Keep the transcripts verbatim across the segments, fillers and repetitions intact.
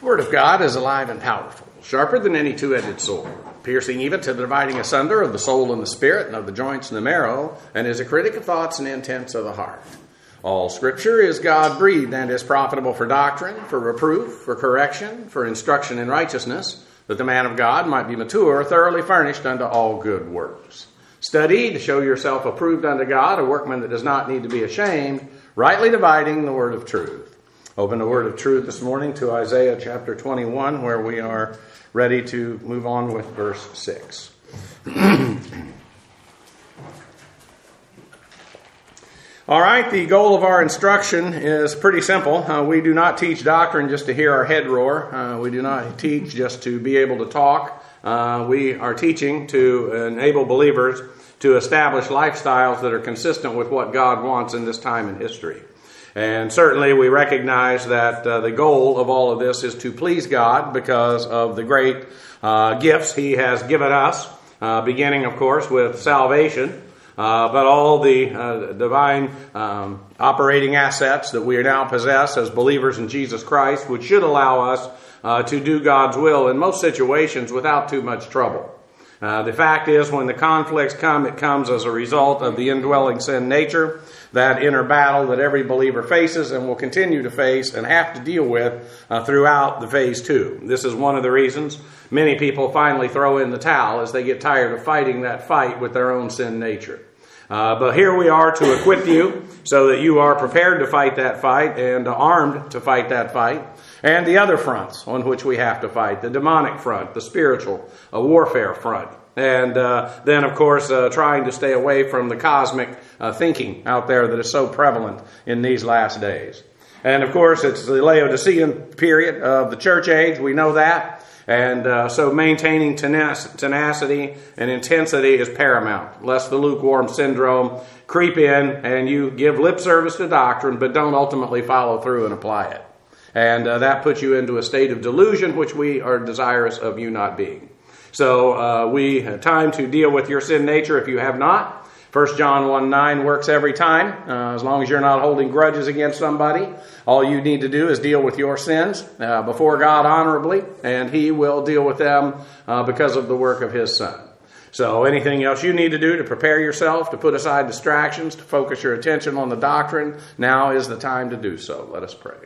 Word of God is alive and powerful, sharper than any two-edged sword, piercing even to the dividing asunder of the soul and the spirit and of the joints and the marrow, and is a critic of thoughts and intents of the heart. All Scripture is God-breathed and is profitable for doctrine, for reproof, for correction, for instruction in righteousness, that the man of God might be mature, thoroughly furnished unto all good works. Study to show yourself approved unto God, a workman that does not need to be ashamed, rightly dividing the word of truth. Open the word of truth this morning to Isaiah chapter twenty-one, where we are ready to move on with verse six. All right, the goal of our instruction is pretty simple. Uh, we do not teach doctrine just to hear our head roar. Uh, we do not teach just to be able to talk. Uh, we are teaching to enable believers to establish lifestyles that are consistent with what God wants in this time in history. And certainly we recognize that uh, the goal of all of this is to please God because of the great uh, gifts He has given us, uh, beginning, of course, with salvation. Uh, but all the uh, divine um, operating assets that we now possess as believers in Jesus Christ, which should allow us uh, to do God's will in most situations without too much trouble. Uh, the fact is, when the conflicts come, it comes as a result of the indwelling sin nature, that inner battle that every believer faces and will continue to face and have to deal with uh, throughout the phase two. This is one of the reasons many people finally throw in the towel as they get tired of fighting that fight with their own sin nature. Uh, but here we are to equip you so that you are prepared to fight that fight and armed to fight that fight. And the other fronts on which we have to fight, the demonic front, the spiritual uh, warfare front. And uh, then, of course, uh, trying to stay away from the cosmic uh, thinking out there that is so prevalent in these last days. And, of course, it's the Laodicean period of the church age. We know that. And uh, so maintaining tenac- tenacity and intensity is paramount, lest the lukewarm syndrome creep in and you give lip service to doctrine but don't ultimately follow through and apply it. And uh, that puts you into a state of delusion, which we are desirous of you not being. So uh, we have time to deal with your sin nature if you have not. First John one nine works every time. Uh, as long as you're not holding grudges against somebody, all you need to do is deal with your sins uh, before God honorably, and He will deal with them uh, because of the work of His Son. So anything else you need to do to prepare yourself, to put aside distractions, to focus your attention on the doctrine, now is the time to do so. Let us pray.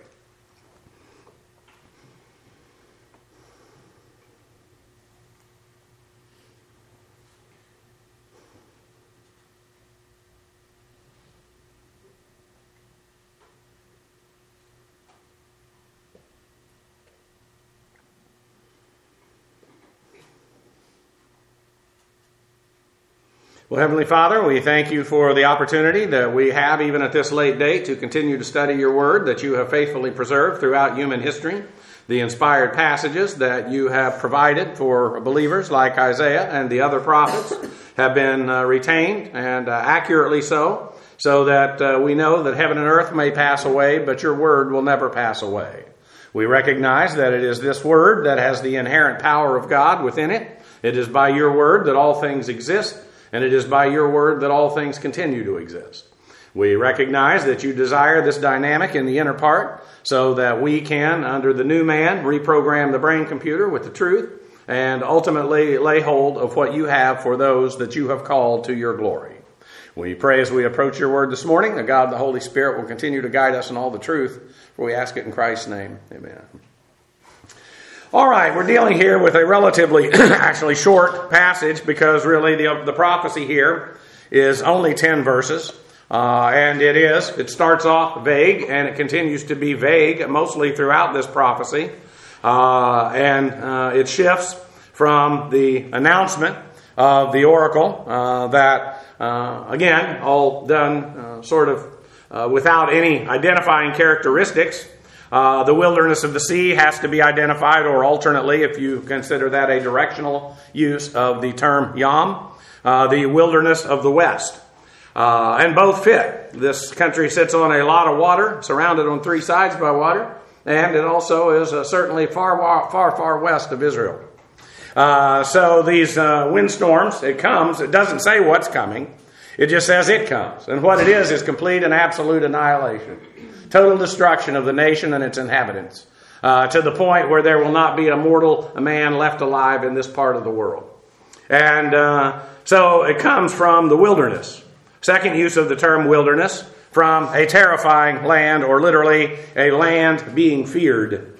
Well, Heavenly Father, we thank you for the opportunity that we have, even at this late date, to continue to study your word that you have faithfully preserved throughout human history. The inspired passages that you have provided for believers like Isaiah and the other prophets have been uh, retained, and uh, accurately so, so that uh, we know that heaven and earth may pass away, but your word will never pass away. We recognize that it is this word that has the inherent power of God within it. It is by your word that all things exist. And it is by your word that all things continue to exist. We recognize that you desire this dynamic in the inner part so that we can, under the new man, reprogram the brain computer with the truth and ultimately lay hold of what you have for those that you have called to your glory. We pray as we approach your word this morning that God the Holy Spirit will continue to guide us in all the truth, for we ask it in Christ's name. Amen. All right, we're dealing here with a relatively, actually short passage because really the, the prophecy here is only ten verses. Uh, and it is, it starts off vague and it continues to be vague mostly throughout this prophecy. Uh, and uh, it shifts from the announcement of the oracle uh, that, uh, again, all done uh, sort of uh, without any identifying characteristics. Uh, the wilderness of the sea has to be identified, or alternately, if you consider that a directional use of the term Yam, uh, the wilderness of the west. Uh, and both fit. This country sits on a lot of water, surrounded on three sides by water, and it also is uh, certainly far, far, far west of Israel. Uh, so these uh, windstorms, it comes, it doesn't say what's coming, it just says it comes. And what it is is complete and absolute annihilation. Total destruction of the nation and its inhabitants. uh, to the point where there will not be a mortal man left alive in this part of the world. And uh, so it comes from the wilderness. Second use of the term wilderness, from a terrifying land, or literally a land being feared.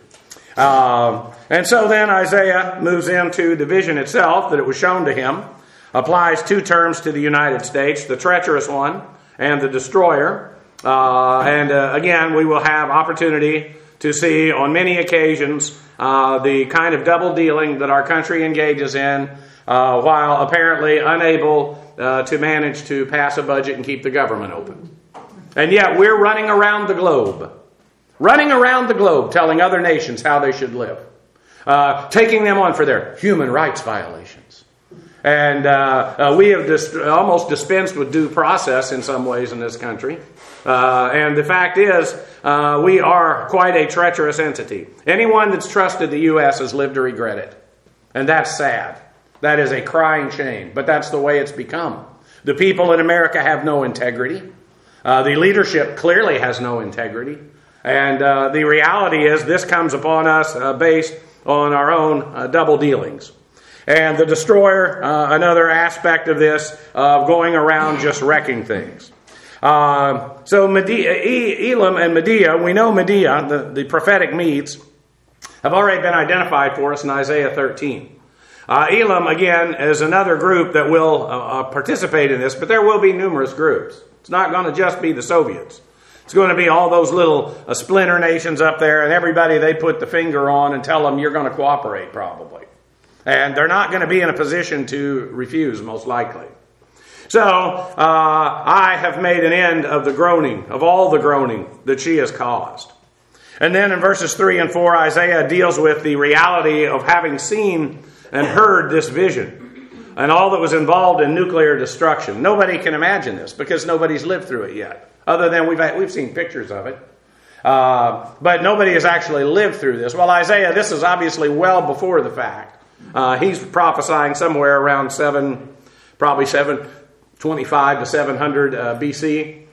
Uh, and so then Isaiah moves into the vision itself that it was shown to him, applies two terms to the United States, the treacherous one and the destroyer. Uh, and uh, again, we will have opportunity to see on many occasions uh, the kind of double dealing that our country engages in, uh, while apparently unable uh, to manage to pass a budget and keep the government open. And yet we're running around the globe, running around the globe telling other nations how they should live, uh, taking them on for their human rights violations. And uh, uh, we have dis- almost dispensed with due process in some ways in this country. Uh, and the fact is, uh, we are quite a treacherous entity. Anyone that's trusted the U S has lived to regret it. And that's sad. That is a crying shame. But that's the way it's become. The people in America have no integrity. Uh, the leadership clearly has no integrity. And uh, the reality is this comes upon us uh, based on our own uh, double dealings. And the destroyer, uh, another aspect of this, of uh, going around just wrecking things. Uh, so Medea, e- Elam and Medea, we know Medea, the, the prophetic Medes, have already been identified for us in Isaiah thirteen. Uh, Elam, again, is another group that will uh, uh, participate in this, but there will be numerous groups. It's not going to just be the Soviets. It's going to be all those little uh, splinter nations up there, and everybody they put the finger on and tell them you're going to cooperate, probably. And they're not going to be in a position to refuse, most likely. So, uh, I have made an end of the groaning, of all the groaning that she has caused. And then in verses three and four, Isaiah deals with the reality of having seen and heard this vision and all that was involved in nuclear destruction. Nobody can imagine this because nobody's lived through it yet, other than we've had, we've seen pictures of it. Uh, but nobody has actually lived through this. Well, Isaiah, this is obviously well before the fact. Uh, he's prophesying somewhere around seven, probably seven twenty-five to seven hundred uh, B C.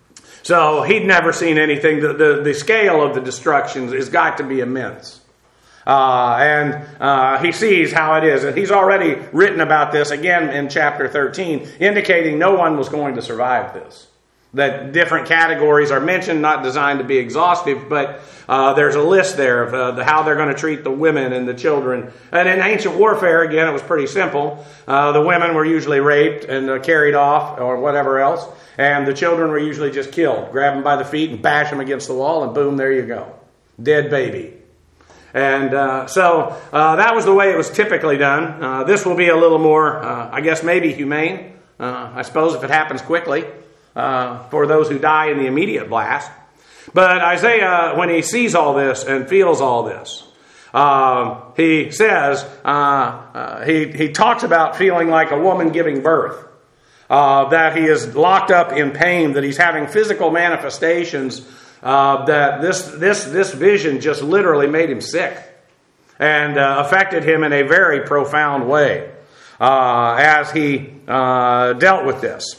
So he'd never seen anything. The, the, the scale of the destructions has got to be immense. Uh, and uh, he sees how it is. And he's already written about this again in chapter thirteen, indicating no one was going to survive this. That different categories are mentioned, not designed to be exhaustive, but uh, there's a list there of uh, the, how they're going to treat the women and the children. And in ancient warfare, again, it was pretty simple. Uh, the women were usually raped and uh, carried off or whatever else. And the children were usually just killed. Grab them by the feet and bash them against the wall, and boom, there you go. Dead baby. And uh, so uh, that was the way it was typically done. Uh, this will be a little more, uh, I guess, maybe humane. Uh, I suppose if it happens quickly. Uh, for those who die in the immediate blast. But Isaiah, when he sees all this and feels all this, uh, he says, uh, uh, he, he talks about feeling like a woman giving birth, uh, that he is locked up in pain, that he's having physical manifestations, uh, that this, this, this vision just literally made him sick and uh, affected him in a very profound way uh, as he uh, dealt with this.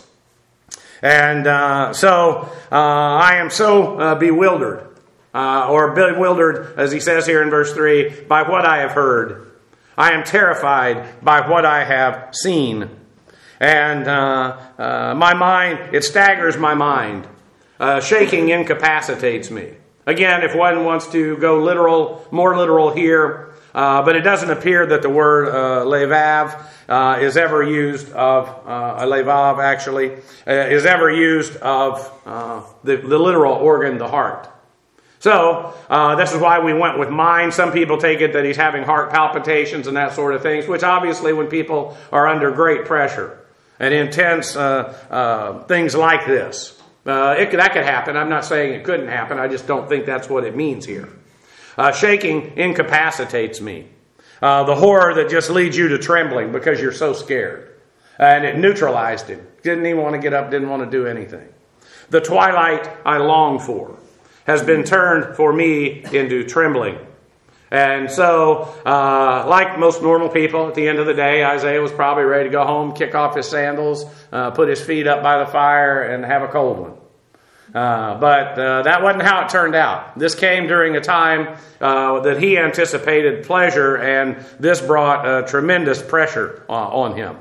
And uh, so uh, I am so uh, bewildered, uh, or bewildered, as he says here in verse three, by what I have heard. I am terrified by what I have seen. And uh, uh, my mind, it staggers my mind. Uh, shaking incapacitates me. Again, if one wants to go literal, more literal here, uh, but it doesn't appear that the word uh, levav uh, is ever used of, uh, levav actually, uh, is ever used of uh, the, the literal organ, the heart. So, uh, this is why we went with mind. Some people take it that he's having heart palpitations and that sort of things, which obviously when people are under great pressure and intense uh, uh, things like this, uh, it, that could happen. I'm not saying it couldn't happen. I just don't think that's what it means here. Uh, shaking incapacitates me. Uh, the horror that just leads you to trembling because you're so scared. And it neutralized him. Didn't even want to get up, didn't want to do anything. The twilight I long for has been turned for me into trembling. And so, uh, like most normal people, at the end of the day, Isaiah was probably ready to go home, kick off his sandals, uh, put his feet up by the fire, and have a cold one. Uh, but uh, that wasn't how it turned out. This came during a time uh, that he anticipated pleasure, and this brought uh, tremendous pressure uh, on him.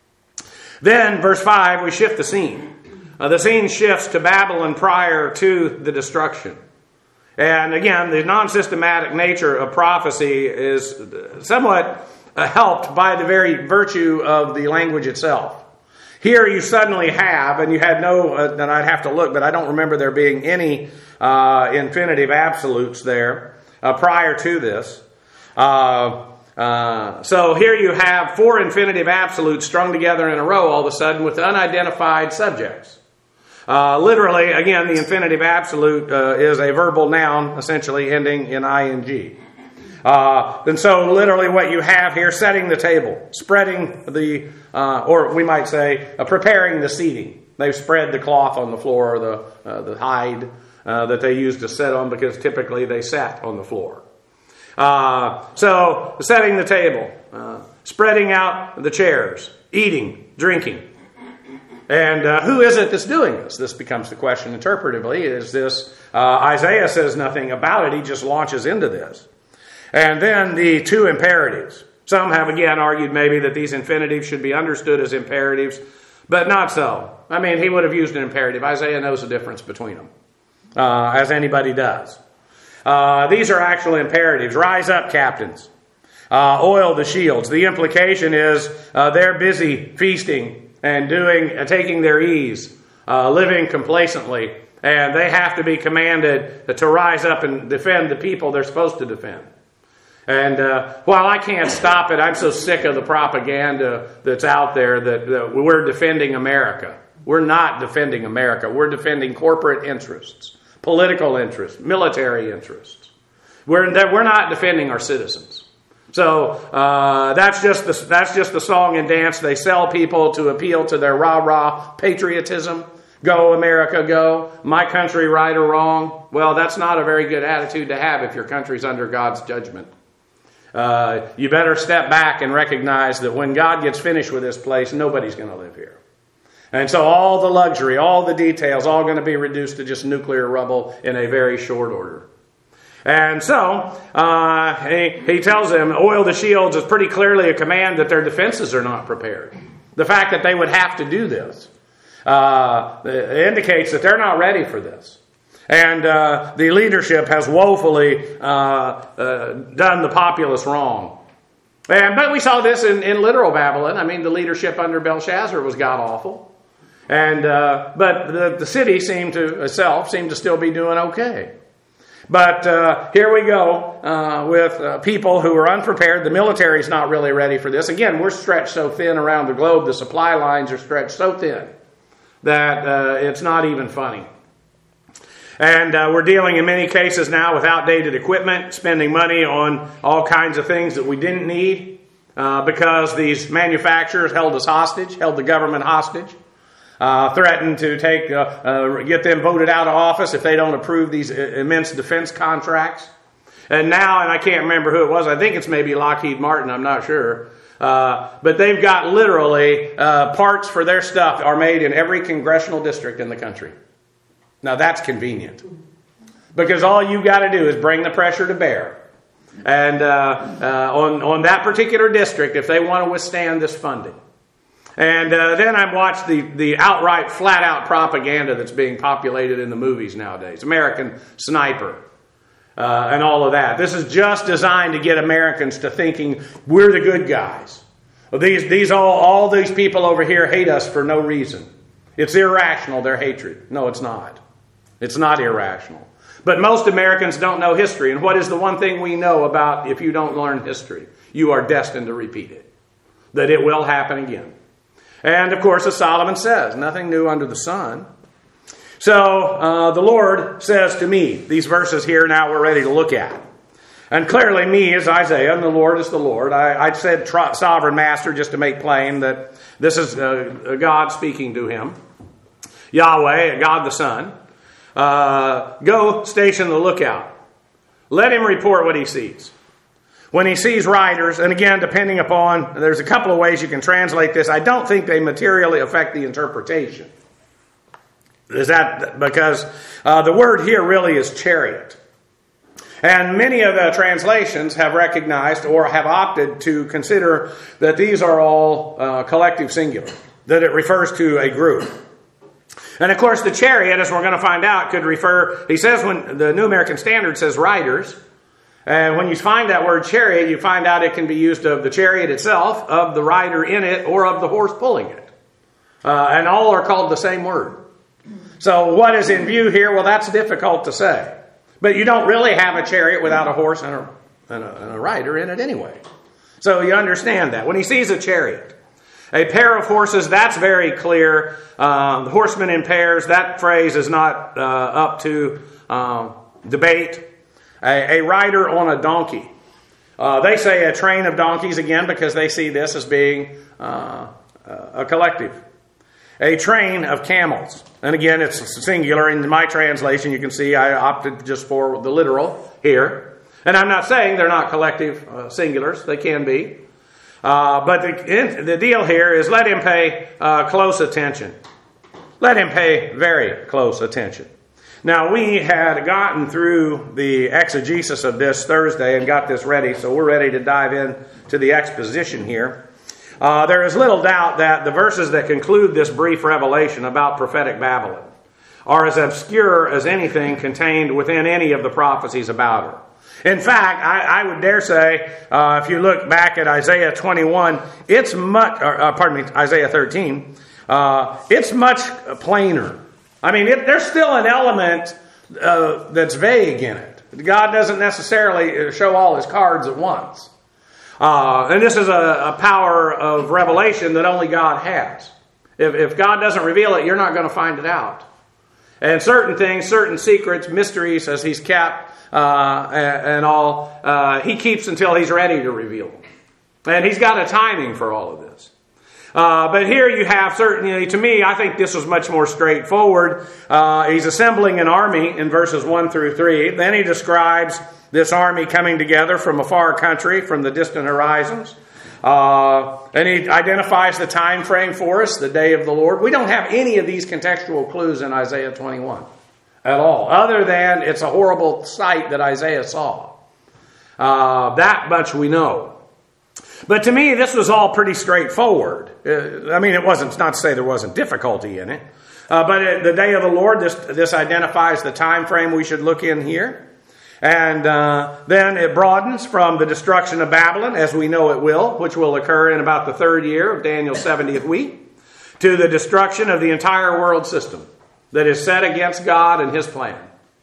Then, verse five, we shift the scene. Uh, the scene shifts to Babylon prior to the destruction. And again, the non-systematic nature of prophecy is somewhat uh, helped by the very virtue of the language itself. Here you suddenly have, and you had no, uh, and I'd have to look, but I don't remember there being any uh, infinitive absolutes there uh, prior to this. Uh, uh, so here you have four infinitive absolutes strung together in a row all of a sudden with unidentified subjects. Uh, literally, again, the infinitive absolute uh, is a verbal noun, essentially ending in ing. Uh, and so literally what you have here, setting the table, spreading the, uh, or we might say, uh, preparing the seating. They've spread the cloth on the floor, or the, uh, the hide uh, that they used to sit on, because typically they sat on the floor. Uh, so setting the table, uh, spreading out the chairs, eating, drinking. And uh, who is it that's doing this? This becomes the question interpretively. Is this, uh, Isaiah says nothing about it, he just launches into this. And then the two imperatives. Some have again argued maybe that these infinitives should be understood as imperatives, but not so. I mean, he would have used an imperative. Isaiah knows the difference between them, uh, as anybody does. Uh, these are actual imperatives. Rise up, captains. Uh, oil the shields. The implication is uh, they're busy feasting and doing, uh, taking their ease, uh, living complacently, and they have to be commanded to rise up and defend the people they're supposed to defend. And uh, while I can't stop it, I'm so sick of the propaganda that's out there that, that we're defending America. We're not defending America. We're defending corporate interests, political interests, military interests. We're, we're not defending our citizens. So uh, that's just the, that's just the song and dance they sell people to appeal to their rah-rah patriotism. Go, America, go. My country, right or wrong. Well, that's not a very good attitude to have if your country's under God's judgment. Uh, you better step back and recognize that when God gets finished with this place, nobody's going to live here. And so all the luxury, all the details, all going to be reduced to just nuclear rubble in a very short order. And so uh, he, he tells them, oil the shields is pretty clearly a command that their defenses are not prepared. The fact that they would have to do this uh, indicates that they're not ready for this. And uh, the leadership has woefully uh, uh, done the populace wrong. And, but we saw this in, in literal Babylon. I mean, the leadership under Belshazzar was god-awful. And uh, but the, the city seemed to itself seemed to still be doing okay. But uh, here we go uh, with uh, people who are unprepared. The military's not really ready for this. Again, we're stretched so thin around the globe. The supply lines are stretched so thin that uh, it's not even funny. And uh, we're dealing in many cases now with outdated equipment, spending money on all kinds of things that we didn't need uh, because these manufacturers held us hostage, held the government hostage, uh, threatened to take, uh, uh, get them voted out of office if they don't approve these immense defense contracts. And now, and I can't remember who it was, I think it's maybe Lockheed Martin, I'm not sure. Uh, but they've got literally uh, parts for their stuff are made in every congressional district in the country. Now that's convenient, because all you got to do is bring the pressure to bear, and uh, uh, on on that particular district if they want to withstand this funding. And uh, then I watched the the outright, flat out propaganda that's being populated in the movies nowadays, American Sniper, uh, and all of that. This is just designed to get Americans to thinking we're the good guys. Well, these these all all these people over here hate us for no reason. It's irrational, their hatred. No, it's not. It's not irrational. But most Americans don't know history. And what is the one thing we know about if you don't learn history? You are destined to repeat it. That it will happen again. And of course, as Solomon says, nothing new under the sun. So uh, the Lord says to me, these verses here now we're ready to look at. And clearly me is Isaiah and the Lord is the Lord. I, I said tr- sovereign master just to make plain that this is uh, God speaking to him. Yahweh, God the Son. Uh, go station the lookout. Let him report what he sees. When he sees riders, and again, depending upon, there's a couple of ways you can translate this. I don't think they materially affect the interpretation. Is that because uh, the word here really is chariot. And many of the translations have recognized or have opted to consider that these are all uh, collective singular, that it refers to a group. And of course the chariot, as we're going to find out, could refer, he says when the New American Standard says riders, and when you find that word chariot, you find out it can be used of the chariot itself, of the rider in it, or of the horse pulling it. Uh, and all are called the same word. So what is in view here? Well, that's difficult to say. But you don't really have a chariot without a horse and a, and a, and a rider in it anyway. So you understand that. When he sees a chariot, a pair of horses, that's very clear. Um, the horsemen in pairs, that phrase is not uh, up to uh, debate. A, a rider on a donkey. Uh, they say a train of donkeys, again, because they see this as being uh, a collective. A train of camels. And again, it's singular. In my translation, you can see I opted just for the literal here. And I'm not saying they're not collective uh, singulars. They can be. Uh, but the, the deal here is let him pay uh, close attention. Let him pay very close attention. Now, we had gotten through the exegesis of this Thursday and got this ready, so we're ready to dive in to the exposition here. Uh, there is little doubt that the verses that conclude this brief revelation about prophetic Babylon are as obscure as anything contained within any of the prophecies about her. In fact, I, I would dare say, uh, if you look back at Isaiah twenty-one, it's much, or, uh, pardon me, Isaiah thirteen, uh, it's much plainer. I mean, it, there's still an element uh, that's vague in it. God doesn't necessarily show all his cards at once. Uh, and this is a, a power of revelation that only God has. If, if God doesn't reveal it, you're not going to find it out. And certain things, certain secrets, mysteries, as he's kept uh, and, and all, uh, he keeps until he's ready to reveal them. And he's got a timing for all of this. Uh, but here you have certainly, to me, I think this was much more straightforward. Uh, he's assembling an army in verses one through three. Then he describes this army coming together from a far country, from the distant horizons. Uh, and he identifies the time frame for us, the day of the Lord. We don't have any of these contextual clues in Isaiah twenty-one at all, other than it's a horrible sight that Isaiah saw. Uh, that much we know. But to me, this was all pretty straightforward. Uh, I mean, it wasn't, it's not to say there wasn't difficulty in it. Uh, but it, the day of the Lord, this, this identifies the time frame we should look in here. And uh, then it broadens from the destruction of Babylon, as we know it will, which will occur in about the third year of Daniel's seventieth week, to the destruction of the entire world system that is set against God and his plan.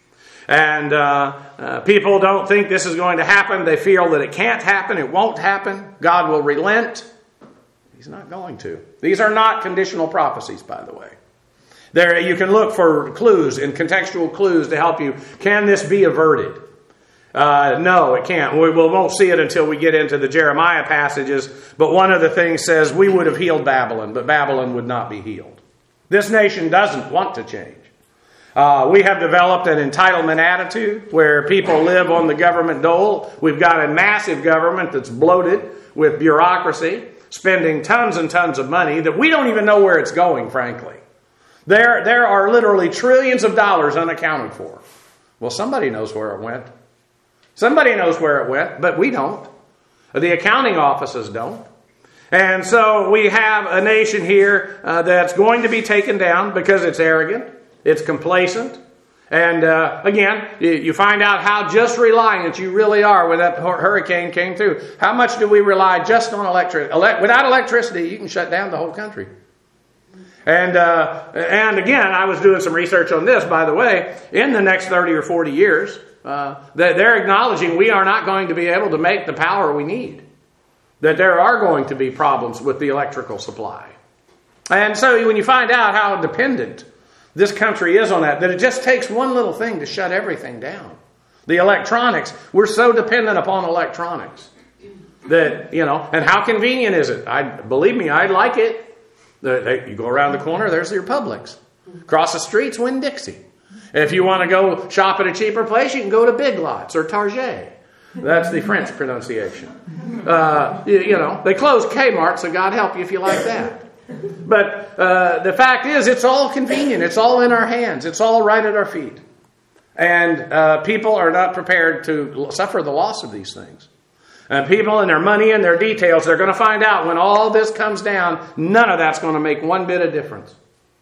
And uh, uh, people don't think this is going to happen. They feel that it can't happen. It won't happen. God will relent. He's not going to. These are not conditional prophecies, by the way. There, you can look for clues and contextual clues to help you. Can this be averted? Uh, no, it can't. We, we won't see it until we get into the Jeremiah passages. But one of the things says we would have healed Babylon, but Babylon would not be healed. This nation doesn't want to change. Uh, we have developed an entitlement attitude where people live on the government dole. We've got a massive government that's bloated with bureaucracy, spending tons and tons of money that we don't even know where it's going, frankly. There, there are literally trillions of dollars unaccounted for. Well, somebody knows where it went. Somebody knows where it went, but we don't. The accounting offices don't. And so we have a nation here uh, that's going to be taken down because it's arrogant. It's complacent. And uh, again, you find out how just reliant you really are when that hurricane came through. How much do we rely just on electricity? Ele- without electricity, you can shut down the whole country. And uh, and again, I was doing some research on this, by the way. In the next thirty or forty years, uh, that they're acknowledging we are not going to be able to make the power we need. That there are going to be problems with the electrical supply. And so when you find out how dependent this country is on that, that it just takes one little thing to shut everything down. The electronics, we're so dependent upon electronics that, you know, and how convenient is it? I believe me, I like it. The, you go around the corner, there's your Publix. Across the street's Winn-Dixie. If you want to go shop at a cheaper place, you can go to Big Lots or Target. That's the French pronunciation. Uh, you, you know, they closed Kmart, so God help you if you like that. But uh, the fact is, it's all convenient. It's all in our hands. It's all right at our feet. And uh, people are not prepared to suffer the loss of these things. And people and their money and their details, they're going to find out when all this comes down, none of that's going to make one bit of difference.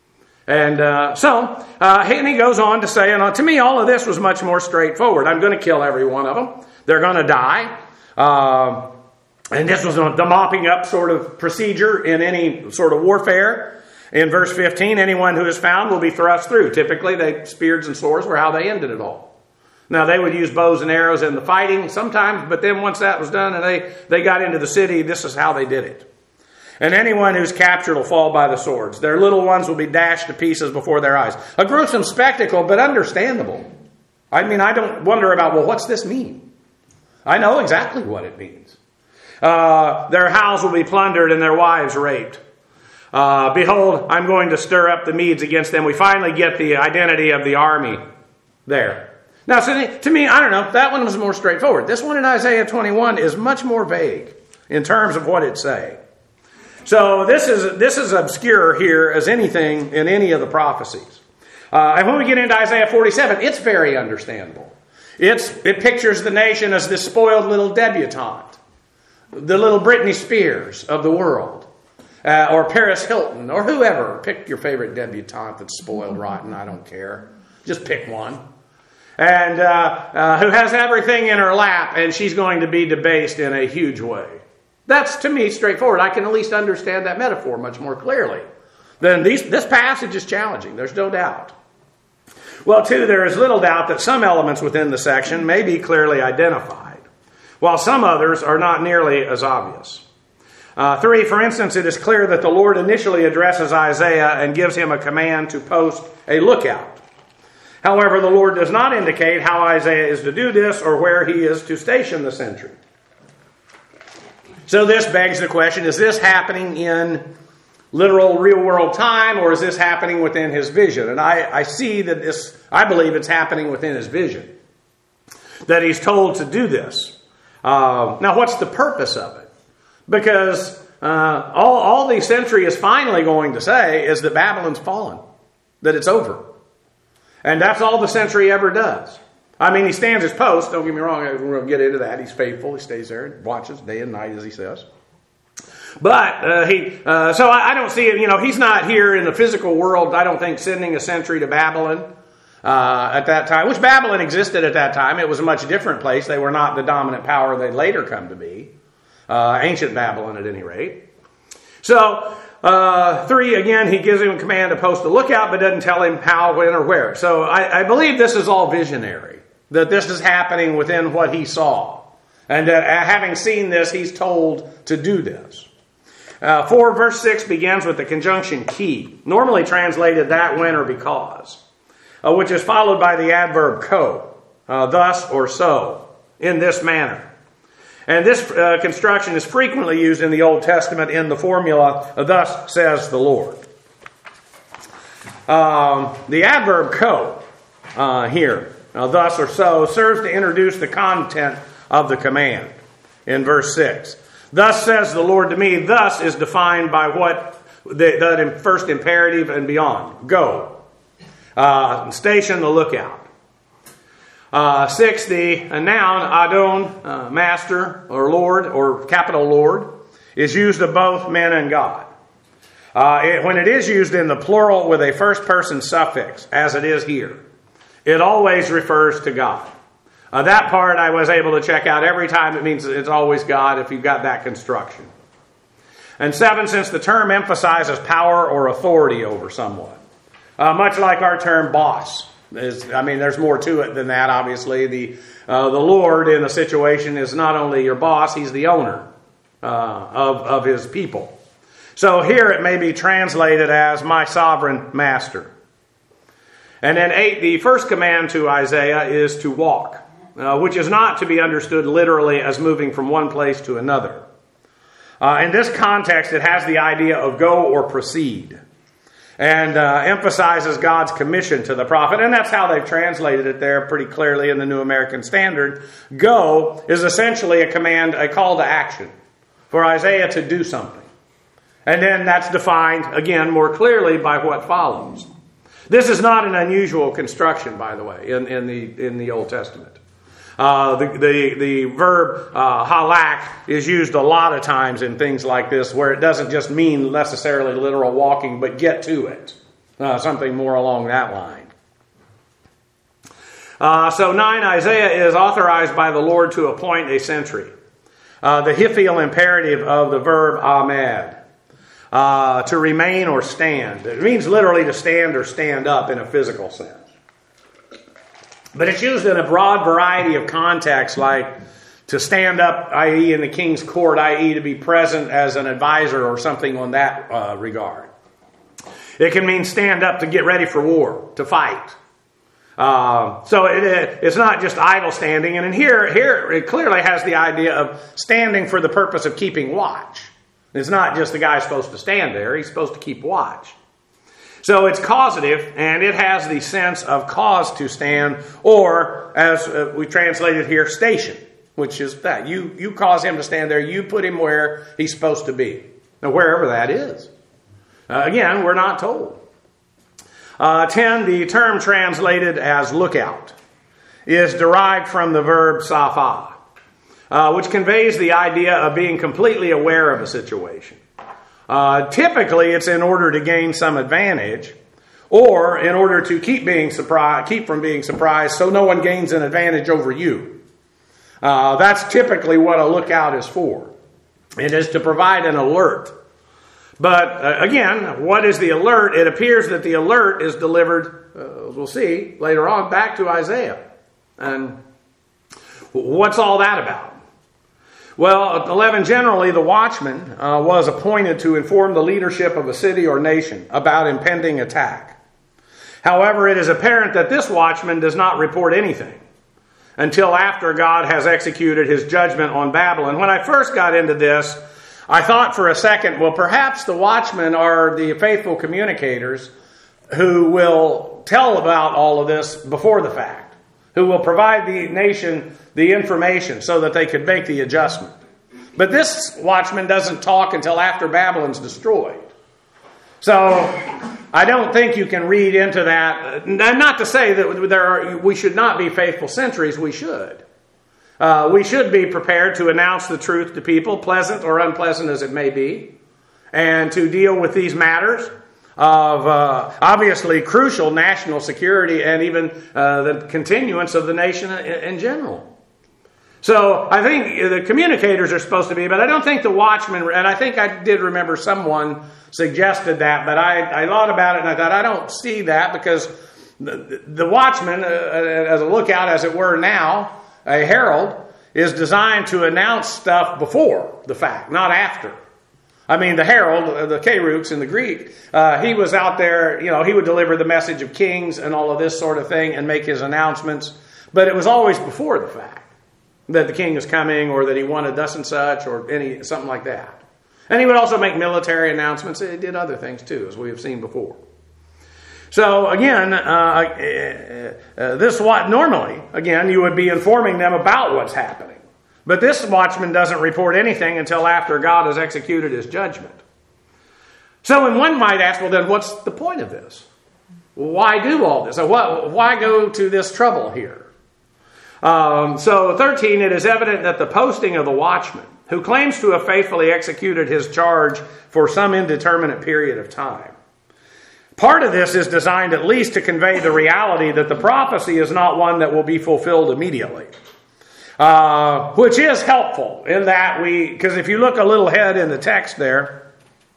And uh, so, uh, and he goes on to say, and to me, all of this was much more straightforward. I'm going to kill every one of them. They're going to die. Uh, and this was the mopping up sort of procedure in any sort of warfare. In verse fifteen, anyone who is found will be thrust through. Typically, they spears and swords were how they ended it all. Now, they would use bows and arrows in the fighting sometimes, but then once that was done and they, they got into the city, this is how they did it. And anyone who's captured will fall by the swords. Their little ones will be dashed to pieces before their eyes. A gruesome spectacle, but understandable. I mean, I don't wonder about, well, what's this mean? I know exactly what it means. Uh, their houses will be plundered and their wives raped. Uh, Behold, I'm going to stir up the Medes against them. We finally get the identity of the army there. Now, so to me, I don't know, that one was more straightforward. This one in Isaiah twenty-one is much more vague in terms of what it's saying. So this is this is obscure here as anything in any of the prophecies. Uh, and when we get into Isaiah forty-seven, it's very understandable. It's It pictures the nation as this spoiled little debutante, the little Britney Spears of the world, uh, or Paris Hilton, or whoever. Pick your favorite debutante that's spoiled rotten, I don't care. Just pick one. And uh, uh, who has everything in her lap, and she's going to be debased in a huge way. That's, to me, straightforward. I can at least understand that metaphor much more clearly. Then these, this passage is challenging. There's no doubt. Well, too, there is little doubt that some elements within the section may be clearly identified, while some others are not nearly as obvious. Uh, three, for instance, it is clear that the Lord initially addresses Isaiah and gives him a command to post a lookout. However, the Lord does not indicate how Isaiah is to do this or where he is to station the sentry. So this begs the question, is this happening in literal real-world time, or is this happening within his vision? And I, I see that this, I believe it's happening within his vision, that he's told to do this. Uh, now, what's the purpose of it? Because uh, all, all the sentry is finally going to say is that Babylon's fallen, that it's over. And that's all the sentry ever does. I mean, he stands his post. Don't get me wrong. We're going to get into that. He's faithful. He stays there and watches day and night, as he says. But uh, he, uh, so I, I don't see it. You know, he's not here in the physical world, I don't think, sending a sentry to Babylon uh, at that time, which Babylon existed at that time. It was a much different place. They were not the dominant power they'd later come to be. Uh, ancient Babylon, at any rate. So, Uh, three, again, he gives him a command to post a lookout, but doesn't tell him how, when, or where. So I, I believe this is all visionary, that this is happening within what he saw. And that uh, having seen this, he's told to do this. Uh, four, verse six begins with the conjunction key, normally translated that, when, or because, uh, which is followed by the adverb co, uh, thus or so, in this manner. And this uh, construction is frequently used in the Old Testament in the formula, thus says the Lord. Um, the adverb co uh, here, uh, thus or so, serves to introduce the content of the command in verse six. Thus says the Lord to me. Thus is defined by what the, the first imperative and beyond. Go. Uh, station the lookout. Uh, six, the noun, Adon, uh, master, or Lord, or capital Lord, is used of both men and God. Uh, it, when it is used in the plural with a first person suffix, as it is here, it always refers to God. Uh, that part I was able to check out every time. It means it's always God if you've got that construction. And seven, since the term emphasizes power or authority over someone, uh, much like our term boss. Is, I mean, there's more to it than that, obviously. The uh, the Lord in the situation is not only your boss, he's the owner uh, of, of his people. So here it may be translated as my sovereign master. And then eight, the first command to Isaiah is to walk, uh, which is not to be understood literally as moving from one place to another. Uh, in this context, it has the idea of go or proceed. And uh, emphasizes God's commission to the prophet. And that's how they've translated it there pretty clearly in the New American Standard. Go is essentially a command, a call to action for Isaiah to do something. And then that's defined, again, more clearly by what follows. This is not an unusual construction, by the way, in, in, the, in the Old Testament. Uh, the, the, the verb uh, halak is used a lot of times in things like this, where it doesn't just mean necessarily literal walking, but get to it. Uh, something more along that line. Uh, so nine, Isaiah is authorized by the Lord to appoint a sentry. Uh, the hiphil imperative of the verb amad, uh, to remain or stand. It means literally to stand or stand up in a physical sense. But it's used in a broad variety of contexts, like to stand up, that is in the king's court, that is to be present as an advisor or something on that uh, regard. It can mean stand up to get ready for war, to fight. Uh, so it, it's not just idle standing. And in here, here it clearly has the idea of standing for the purpose of keeping watch. It's not just the guy supposed to stand there. He's supposed to keep watch. So it's causative, and it has the sense of cause to stand, or as uh, we translated here, station, which is that. You, you cause him to stand there. You put him where he's supposed to be. Now, wherever that is. Uh, again, we're not told. Uh, ten, the term translated as lookout is derived from the verb safa, uh, which conveys the idea of being completely aware of a situation. Uh, typically, it's in order to gain some advantage, or in order to keep being surprised, keep from being surprised, so no one gains an advantage over you. Uh, that's typically what a lookout is for. It is to provide an alert. But uh, again, what is the alert? It appears that the alert is delivered, uh, we'll see later on, back to Isaiah. And what's all that about? Well, eleven, generally the watchman uh, was appointed to inform the leadership of a city or nation about impending attack. However, it is apparent that this watchman does not report anything until after God has executed his judgment on Babylon. When I first got into this, I thought for a second, well, perhaps the watchmen are the faithful communicators who will tell about all of this before the fact, who will provide the nation the information so that they could make the adjustment. But this watchman doesn't talk until after Babylon's destroyed. So I don't think you can read into that. Not to say that there are, we should not be faithful sentries, we should. Uh, we should be prepared to announce the truth to people, pleasant or unpleasant as it may be, and to deal with these matters of uh, obviously crucial national security and even uh, the continuance of the nation in, in general. So I think the communicators are supposed to be, but I don't think the watchmen, and I think I did remember someone suggested that, but I, I thought about it and I thought, I don't see that, because the, the watchman, uh, as a lookout as it were now, a herald, is designed to announce stuff before the fact, not after. I mean, the herald, the kerux in the Greek, uh, he was out there, you know, he would deliver the message of kings and all of this sort of thing and make his announcements. But it was always before the fact that the king was coming, or that he wanted thus and such, or any something like that. And he would also make military announcements. He did other things too, as we have seen before. So again, uh, uh, uh, this what normally, again, you would be informing them about what's happening. But this watchman doesn't report anything until after God has executed his judgment. So when one might ask, well then what's the point of this? Why do all this? Why go to this trouble here? Um, so thirteen, it is evident that the posting of the watchman, who claims to have faithfully executed his charge for some indeterminate period of time, part of this is designed at least to convey the reality that the prophecy is not one that will be fulfilled immediately. Uh, which is helpful in that we, because if you look a little ahead in the text there,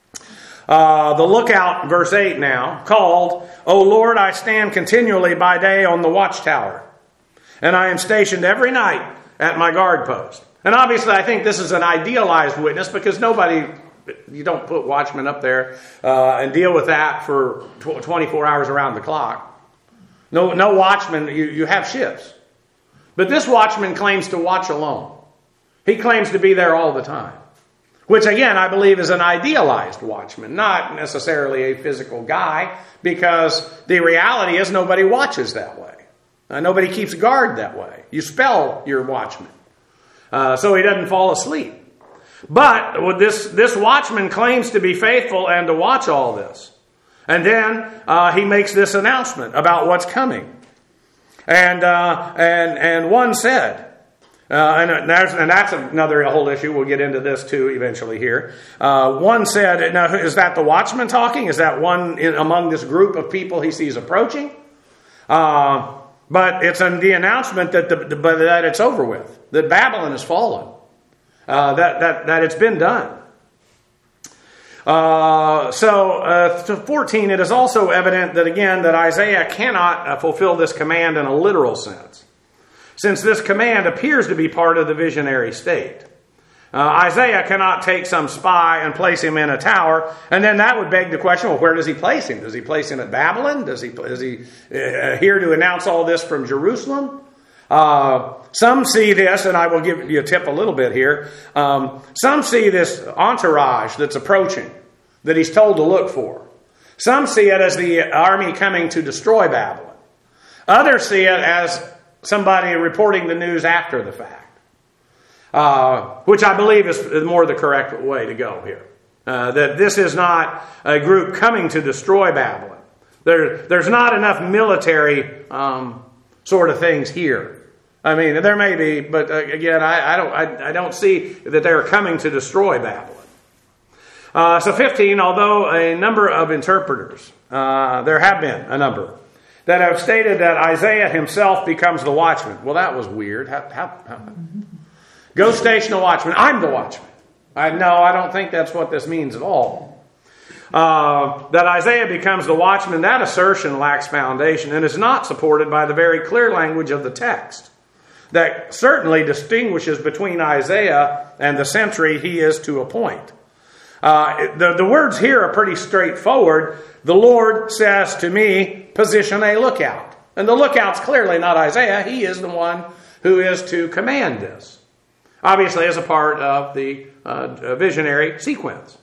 uh, the lookout, verse eight now, called, O Lord, I stand continually by day on the watchtower, and I am stationed every night at my guard post. And obviously I think this is an idealized witness, because nobody... You don't put watchmen up there uh, and deal with that for tw- twenty-four hours around the clock. No, no watchman. You, you have shifts. But this watchman claims to watch alone. He claims to be there all the time. Which again, I believe is an idealized watchman, not necessarily a physical guy, because the reality is nobody watches that way. Uh, nobody keeps guard that way. You spell your watchman uh, so he doesn't fall asleep. But this, this watchman claims to be faithful and to watch all this. And then uh, he makes this announcement about what's coming. And uh, and and one said, uh, and, that's, and that's another whole issue. We'll get into this too eventually here. Uh, one said, now is that the watchman talking? Is that one in, among this group of people he sees approaching? Uh, but it's in the announcement that the, the, that it's over with, that Babylon has fallen. Uh, that, that, that it's been done. Uh, so, uh, to fourteen, it is also evident that, again, that Isaiah cannot uh, fulfill this command in a literal sense, since this command appears to be part of the visionary state. Uh, Isaiah cannot take some spy and place him in a tower, and then that would beg the question, well, where does he place him? Does he place him at Babylon? Does he, is he uh, here to announce all this from Jerusalem? Uh, some see this, and I will give you a tip a little bit here. Um, some see this entourage that's approaching, that he's told to look for. Some see it as the army coming to destroy Babylon. Others see it as somebody reporting the news after the fact, uh, which I believe is more the correct way to go here. Uh, that this is not a group coming to destroy Babylon. There, there's not enough military um, sort of things here. I mean, there may be, but uh, again, I, I don't I, I don't see that they're coming to destroy Babylon. Uh, so fifteen, although a number of interpreters, uh, there have been a number, that have stated that Isaiah himself becomes the watchman. Well, that was weird. How, how, how? Go station a watchman. I'm the watchman. I, no, I don't think that's what this means at all. Uh, that Isaiah becomes the watchman, that assertion lacks foundation and is not supported by the very clear language of the text. That certainly distinguishes between Isaiah and the sentry he is to appoint. Uh, the, the words here are pretty straightforward. The Lord says to me, position a lookout. And the lookout's clearly not Isaiah. He is the one who is to command this. Obviously as a part of the uh, visionary sequence.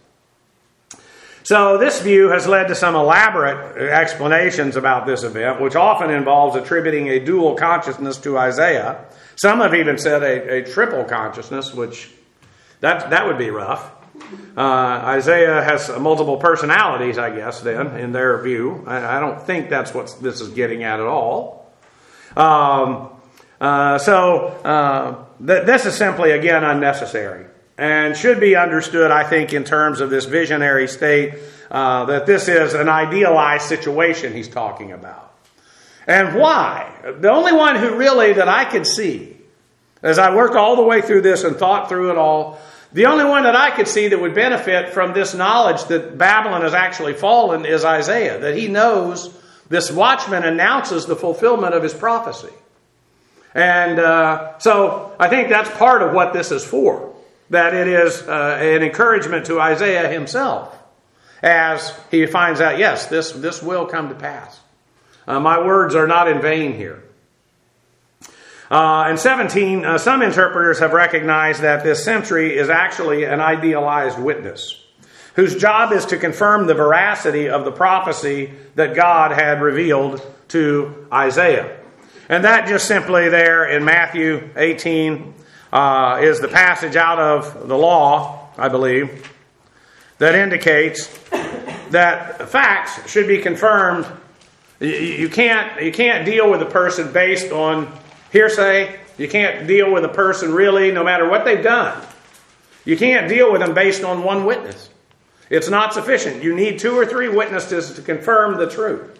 So this view has led to some elaborate explanations about this event, which often involves attributing a dual consciousness to Isaiah. Some have even said a, a triple consciousness, which that, that would be rough. Uh, Isaiah has multiple personalities, I guess, then, in their view. I, I don't think that's what this is getting at at all. Um, uh, so uh, th- this is simply, again, unnecessary. And should be understood, I think, in terms of this visionary state, uh, that this is an idealized situation he's talking about. And why? The only one who really, that I could see, as I worked all the way through this and thought through it all, the only one that I could see that would benefit from this knowledge that Babylon has actually fallen is Isaiah. That he knows this watchman announces the fulfillment of his prophecy. And uh, so I think that's part of what this is for. That it is uh, an encouragement to Isaiah himself as he finds out, yes, this, this will come to pass. Uh, my words are not in vain here. Uh, and seventeen, uh, some interpreters have recognized that this sentry is actually an idealized witness whose job is to confirm the veracity of the prophecy that God had revealed to Isaiah. And that just simply there in Matthew eighteen uh, is the passage out of the law, I believe, that indicates that facts should be confirmed. You, you can't, you can't deal with a person based on hearsay. You can't deal with a person really, no matter what they've done. You can't deal with them based on one witness. It's not sufficient. You need two or three witnesses to confirm the truth.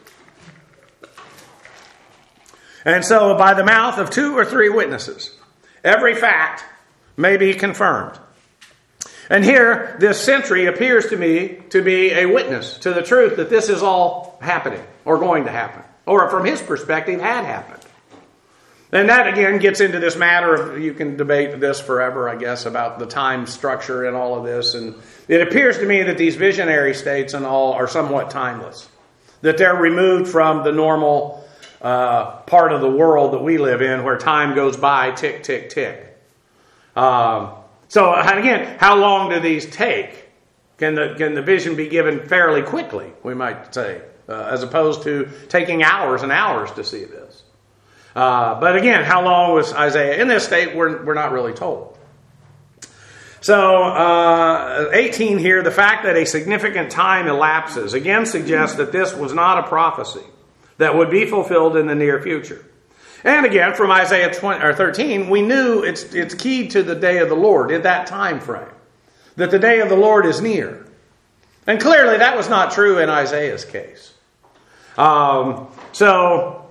And so by the mouth of two or three witnesses, every fact may be confirmed. And here, this sentry appears to me to be a witness to the truth that this is all happening or going to happen. Or from his perspective, had happened. And that again gets into this matter of, you can debate this forever, I guess, about the time structure and all of this. And it appears to me that these visionary states and all are somewhat timeless. That they're removed from the normal uh, part of the world that we live in where time goes by, tick, tick, tick. Um, so, and again, how long do these take? Can the, can the vision be given fairly quickly, we might say, uh, as opposed to taking hours and hours to see this? Uh, but again, how long was Isaiah in this state? We're, we're not really told. So, uh, eighteen here, the fact that a significant time elapses, again suggests that this was not a prophecy that would be fulfilled in the near future. And again, from Isaiah twenty, or thirteen, we knew it's, it's keyed to the day of the Lord in that time frame, that the day of the Lord is near. And clearly that was not true in Isaiah's case. Um, so,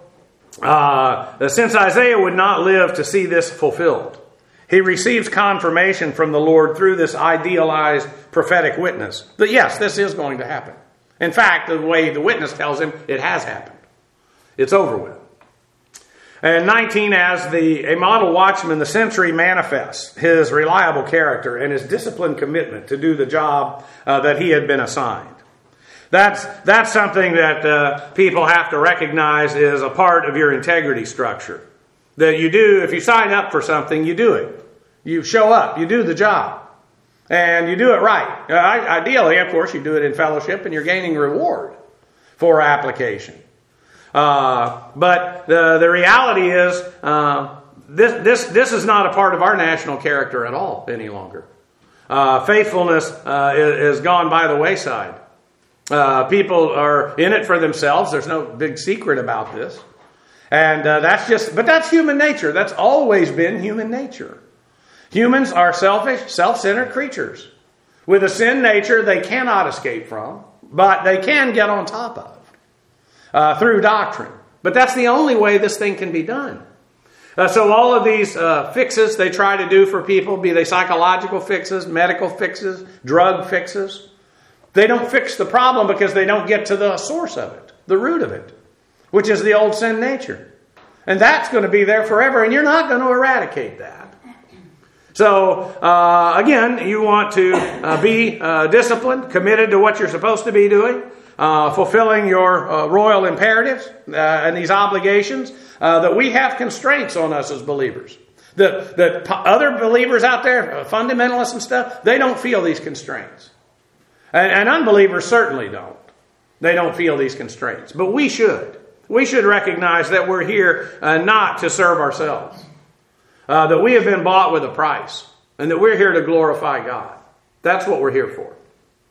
uh, since Isaiah would not live to see this fulfilled, he receives confirmation from the Lord through this idealized prophetic witness that yes, this is going to happen. In fact, the way the witness tells him, it has happened. It's over with. And nineteen, as the a model watchman, the century manifests his reliable character and his disciplined commitment to do the job uh, that he had been assigned. That's that's something that uh, people have to recognize is a part of your integrity structure. That you do, if you sign up for something, you do it. You show up, you do the job, and you do it right. Uh, ideally, of course, you do it in fellowship, and you're gaining reward for application. Uh, but the, the reality is, uh, this, this, this is not a part of our national character at all any longer. Uh, faithfulness uh, is, is gone by the wayside. Uh, people are in it for themselves. There's no big secret about this. And uh, that's just, but that's human nature. That's always been human nature. Humans are selfish, self-centered creatures with a sin nature they cannot escape from, but they can get on top of. Uh, through doctrine. But that's the only way this thing can be done. Uh, so all of these uh, fixes they try to do for people, be they psychological fixes, medical fixes, drug fixes, they don't fix the problem because they don't get to the source of it, the root of it, which is the old sin nature. And that's going to be there forever, and you're not going to eradicate that. So, uh, again, you want to uh, be uh, disciplined, committed to what you're supposed to be doing, Uh, fulfilling your uh, royal imperatives uh, and these obligations, uh, that we have constraints on us as believers. The, the p- other believers out there, uh, fundamentalists and stuff, they don't feel these constraints. And, and unbelievers certainly don't. They don't feel these constraints. But we should. We should recognize that we're here uh, not to serve ourselves. Uh, that we have been bought with a price. And that we're here to glorify God. That's what we're here for.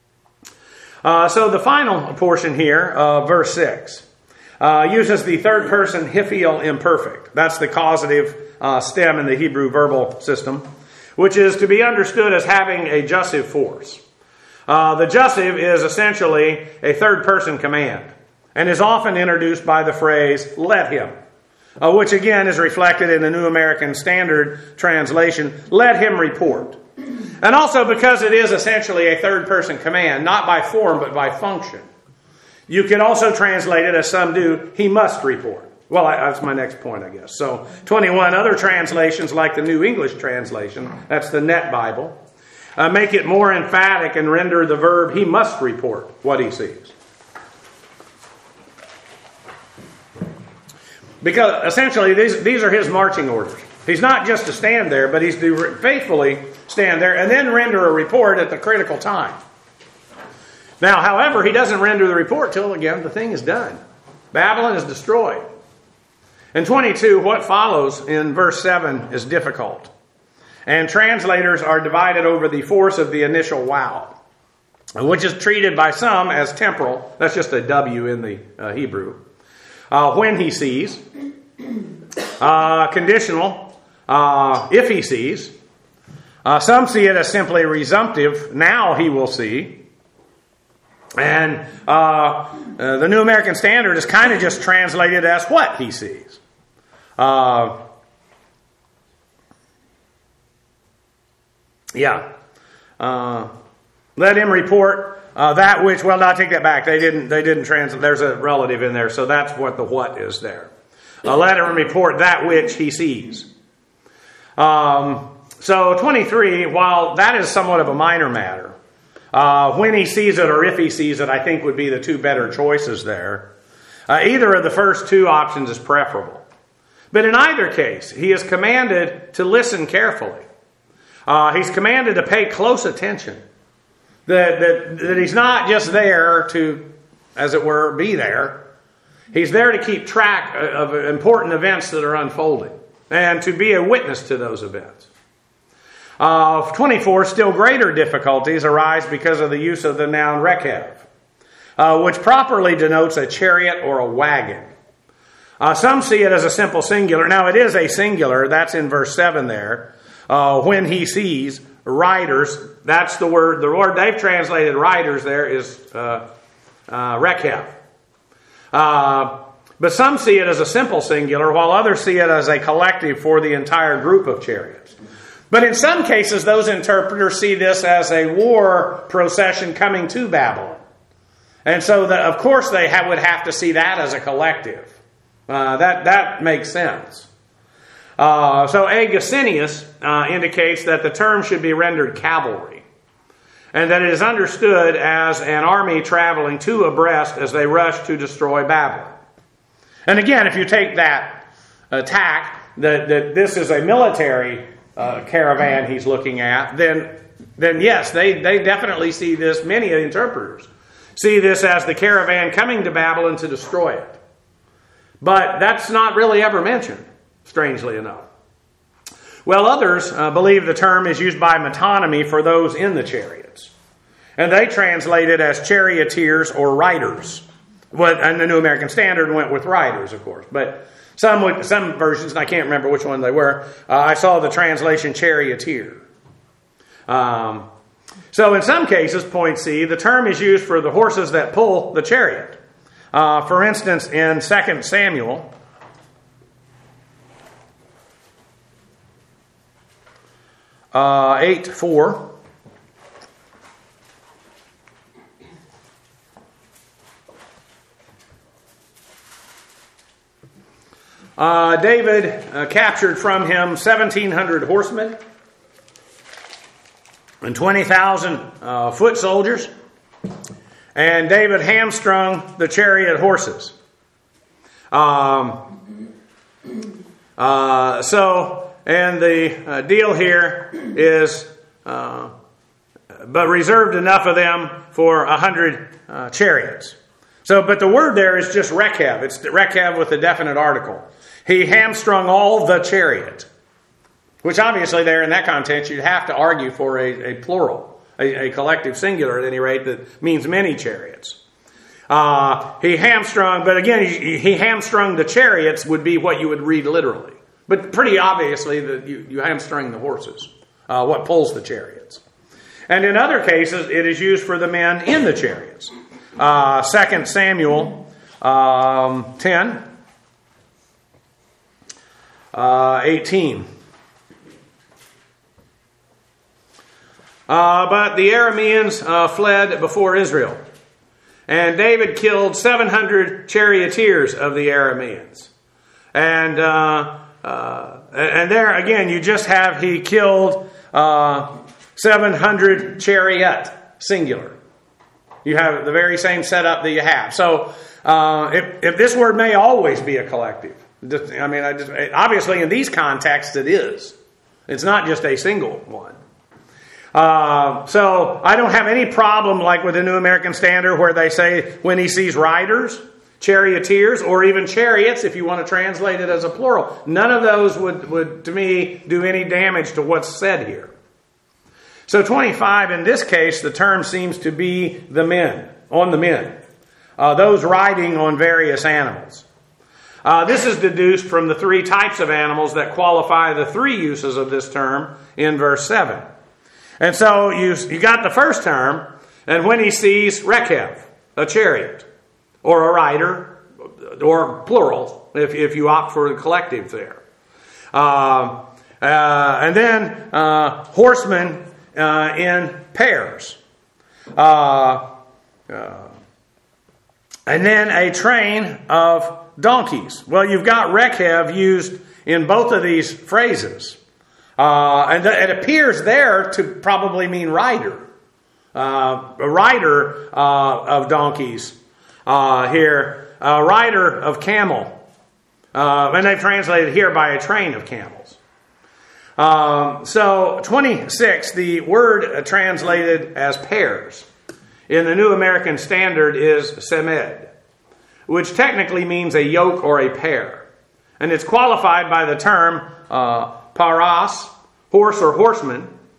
Uh, so the final portion here, uh, verse six, uh, uses the third person hiphil imperfect. That's the causative uh, stem in the Hebrew verbal system, which is to be understood as having a jussive force. Uh, the jussive is essentially a third person command and is often introduced by the phrase, let him, uh, which again is reflected in the New American Standard translation, let him report. And also because it is essentially a third-person command, not by form but by function. You can also translate it, as some do, he must report. Well, I, that's my next point, I guess. So, twenty-one other translations, like the New English translation, that's the Net Bible, uh, make it more emphatic and render the verb he must report what he sees. Because essentially these, these are his marching orders. He's not just to stand there, but he's to faithfully stand there and then render a report at the critical time. Now, however, he doesn't render the report till, again, the thing is done. Babylon is destroyed. In twenty-two, what follows in verse seven is difficult. And translators are divided over the force of the initial wow, which is treated by some as temporal. That's just a W in the uh, Hebrew. Uh, when he sees. Uh, conditional. Uh, if he sees. Uh, some see it as simply resumptive. Now he will see. And uh, uh, the New American Standard is kind of just translated as what he sees. Uh, yeah. Uh, let him report uh, that which. Well, no, I take that back. They didn't. They didn't translate. There's a relative in there, so that's what the what is there. Uh, let him report that which he sees. Um, so twenty-three, while that is somewhat of a minor matter, uh, when he sees it or if he sees it, I think would be the two better choices there. Uh, either of the first two options is preferable. But in either case, he is commanded to listen carefully. Uh, he's commanded to pay close attention. That, that, that he's not just there to, as it were, be there. He's there to keep track of important events that are unfolding and to be a witness to those events. Uh, twenty-four, still greater difficulties arise because of the use of the noun rekev, uh, which properly denotes a chariot or a wagon. Uh, some see it as a simple singular. Now, it is a singular. That's in verse seven there. Uh, when he sees riders, that's the word. The word they've translated riders there is uh, uh, rekev. Uh, but some see it as a simple singular, while others see it as a collective for the entire group of chariots. But in some cases, those interpreters see this as a war procession coming to Babylon. And so, the, of course, they have, would have to see that as a collective. Uh, that, that makes sense. Uh, so, Aegusenius uh, indicates that the term should be rendered cavalry, and that it is understood as an army traveling two abreast as they rush to destroy Babylon. And again, if you take that attack, that, that this is a military Uh, caravan he's looking at, then then yes, they, they definitely see this, many interpreters see this as the caravan coming to Babylon to destroy it. But that's not really ever mentioned, strangely enough. Well, others uh, believe the term is used by metonymy for those in the chariots. And they translate it as charioteers or riders. Well, and the New American Standard went with riders, of course. But Some would, some versions, and I can't remember which one they were, uh, I saw the translation charioteer. Um, so in some cases, point C, the term is used for the horses that pull the chariot. Uh, for instance, in Second Samuel, uh, eight four, Uh, David uh, captured from him seventeen hundred horsemen and twenty thousand uh, foot soldiers. And David hamstrung the chariot horses. Um, uh, so, and the uh, deal here is, uh, but reserved enough of them for a hundred uh, chariots. So, but the word there is just rekev. It's rekev with a definite article. He hamstrung all the chariot, which obviously there in that context you'd have to argue for a, a plural, a, a collective singular at any rate that means many chariots. Uh, he hamstrung, but again, he, he hamstrung the chariots would be what you would read literally. But pretty obviously that you, you hamstrung the horses, uh, what pulls the chariots. And in other cases, it is used for the men in the chariots. Uh, Second Samuel um, ten. Uh, eighteen. Uh, but the Arameans uh, fled before Israel. And David killed seven hundred charioteers of the Arameans. And uh, uh, and there again, you just have he killed uh, seven hundred chariot, singular. You have the very same setup that you have. So uh, if, if this word may always be a collective. I mean, I just, obviously in these contexts it is. It's not just a single one. Uh, so I don't have any problem like with the New American Standard where they say when he sees riders, charioteers, or even chariots, if you want to translate it as a plural. None of those would, would to me, do any damage to what's said here. So twenty-five, in this case, the term seems to be the men, on the men. Uh, those riding on various animals. Uh, this is deduced from the three types of animals that qualify the three uses of this term in verse seven. And so you, you got the first term, and when he sees rekev, a chariot, or a rider, or plural, if, if you opt for the collective there. Uh, uh, and then uh, horsemen uh, in pairs. Uh, uh, and then a train of donkeys. Well, you've got rekev used in both of these phrases. Uh, and th- it appears there to probably mean rider. Uh, a rider uh, of donkeys uh, here. A rider of camel. Uh, and they've translated here by a train of camels. Um, so, twenty-six, the word translated as pairs in the New American Standard is semed, which technically means a yoke or a pair. And it's qualified by the term uh, paras, horse or horseman,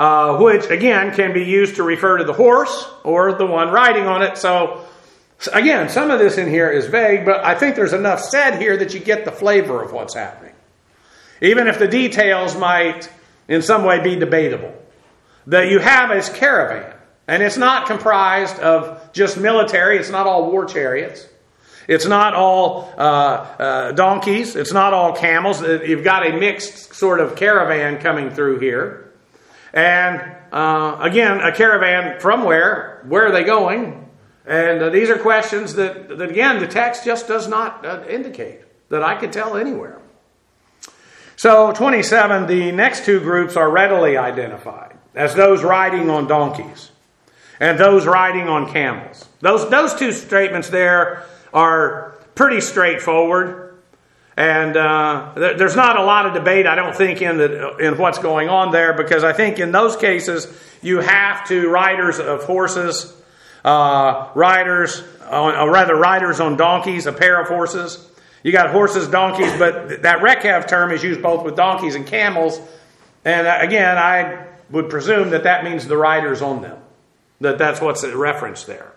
uh, which again can be used to refer to the horse or the one riding on it. So again, some of this in here is vague, but I think there's enough said here that you get the flavor of what's happening. Even if the details might in some way be debatable. That you have is caravan. And it's not comprised of just military. It's not all war chariots. It's not all uh, uh, donkeys. It's not all camels. You've got a mixed sort of caravan coming through here. And uh, again, a caravan from where? Where are they going? And uh, these are questions that, that, again, the text just does not uh, indicate that I could tell anywhere. So, twenty-seven, the next two groups are readily identified as those riding on donkeys and those riding on camels. Those, those two statements there are pretty straightforward. And uh, th- there's not a lot of debate, I don't think, in the in what's going on there, because I think in those cases you have to riders of horses, uh, riders, on, or rather riders on donkeys, a pair of horses. You got horses, donkeys, but that Rekav term is used both with donkeys and camels. And again, I would presume that that means the riders on them. That that's what's referenced there.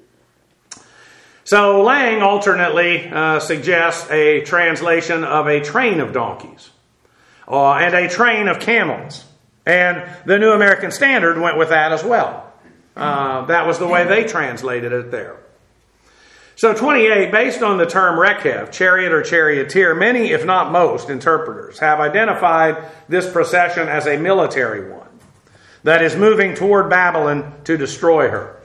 So Lang alternately uh, suggests a translation of a train of donkeys uh, and a train of camels. And the New American Standard went with that as well. Uh, that was the way they translated it there. So twenty-eight, based on the term Rekav, chariot or charioteer, many, if not most, interpreters have identified this procession as a military one that is moving toward Babylon to destroy her.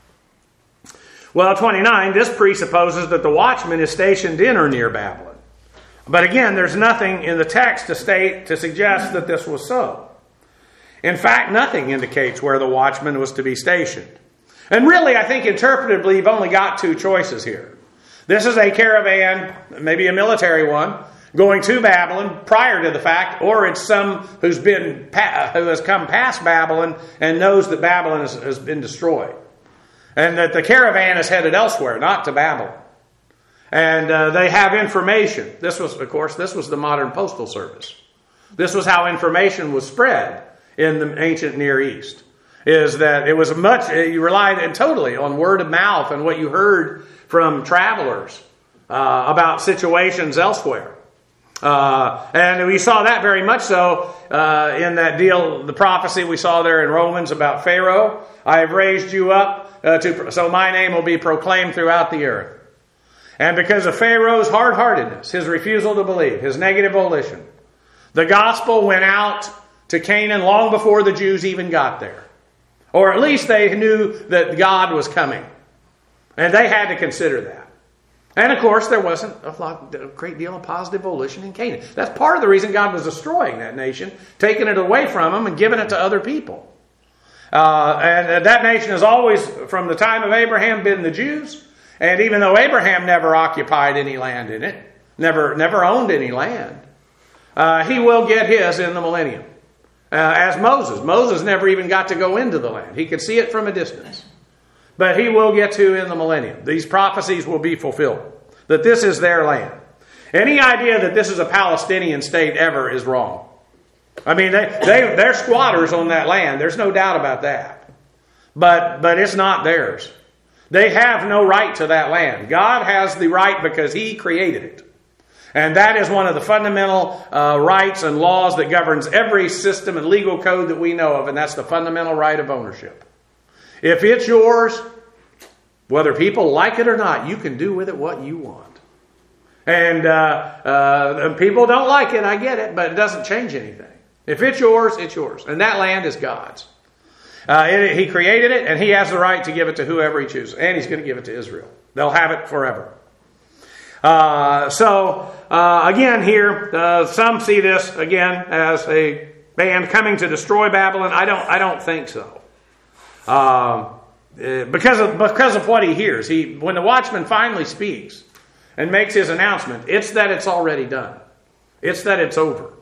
Well, twenty-nine, this presupposes that the watchman is stationed in or near Babylon. But again, there's nothing in the text to state to suggest that this was so. In fact, nothing indicates where the watchman was to be stationed. And really, I think interpretively, you've only got two choices here. This is a caravan, maybe a military one, going to Babylon prior to the fact, or it's some who's been who has come past Babylon and knows that Babylon has, has been destroyed. And that the caravan is headed elsewhere, not to Babylon. And uh, they have information. This was, of course, this was the modern postal service. This was how information was spread in the ancient Near East. Is that it was much, you relied totally on word of mouth and what you heard from travelers uh, about situations elsewhere. Uh, and we saw that very much so uh, in that deal, the prophecy we saw there in Romans about Pharaoh. I have raised you up uh, to, so my name will be proclaimed throughout the earth. And because of Pharaoh's hard-heartedness, his refusal to believe, his negative volition, the gospel went out to Canaan long before the Jews even got there. Or at least they knew that God was coming. And they had to consider that. And of course, there wasn't a, lot, a great deal of positive volition in Canaan. That's part of the reason God was destroying that nation, taking it away from them and giving it to other people. Uh, and that nation has always, from the time of Abraham, been the Jews. And even though Abraham never occupied any land in it, never, never owned any land, uh, he will get his in the millennium. Uh, as Moses. Moses never even got to go into the land. He could see it from a distance. But he will get to in the millennium. These prophecies will be fulfilled. That this is their land. Any idea that this is a Palestinian state ever is wrong. I mean, they, they, they're squatters on that land. There's no doubt about that. But, but it's not theirs. They have no right to that land. God has the right because He created it. And that is one of the fundamental uh, rights and laws that governs every system and legal code that we know of, and that's the fundamental right of ownership. If it's yours, whether people like it or not, you can do with it what you want. And uh, uh, people don't like it, I get it, but it doesn't change anything. If it's yours, it's yours. And that land is God's. Uh, it, he created it, and He has the right to give it to whoever He chooses. And He's going to give it to Israel. They'll have it forever. Uh, so, uh, again here, uh, some see this, again, as a band coming to destroy Babylon. I don't, I don't think so. Uh, because of, because of what he hears. He, when the watchman finally speaks and makes his announcement, it's that it's already done. It's that it's over.